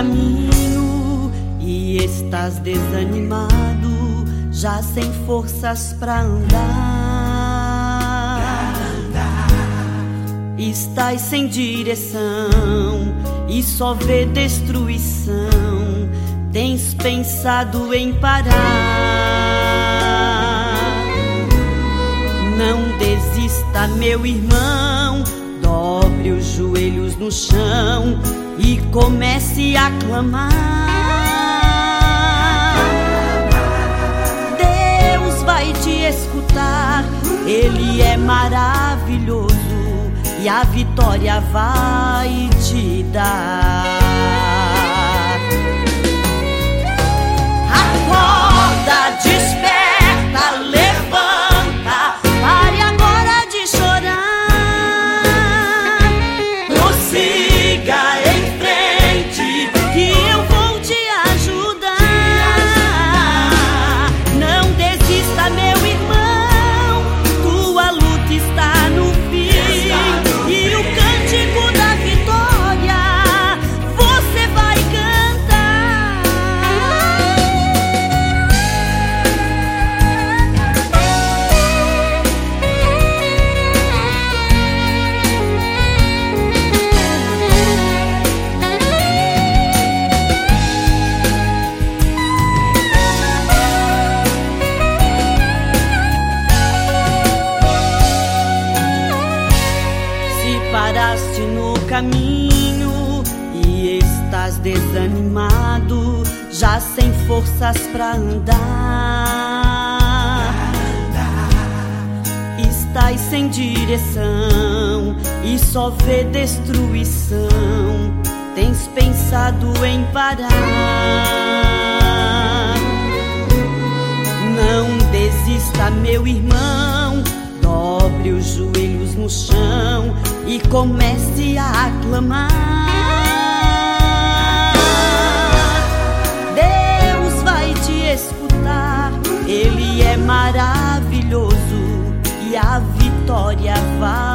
caminho e estás desanimado, já sem forças pra andar. Estás sem direção e só vê destruição, tens pensado em parar. Não desista, meu irmão, dobre os joelhos no chão e comece a clamar. Deus vai te escutar, Ele é maravilhoso e a vitória vai te dar. Acorda, desperta, levanta, pare agora de chorar. Prossiga em frente que eu vou te ajudar. Não desista, meu irmão, tua luta está no fim. E o cântico da vitória você vai cantar. Se paraste no caminho e estás desanimado, já sem forças pra andar. Estás sem direção e só vê destruição, tens pensado em parar. Não desista, meu irmão, dobre os joelhos no chão e comece a aclamar. Deus vai te escutar, Ele é maravilhoso e a vitória vai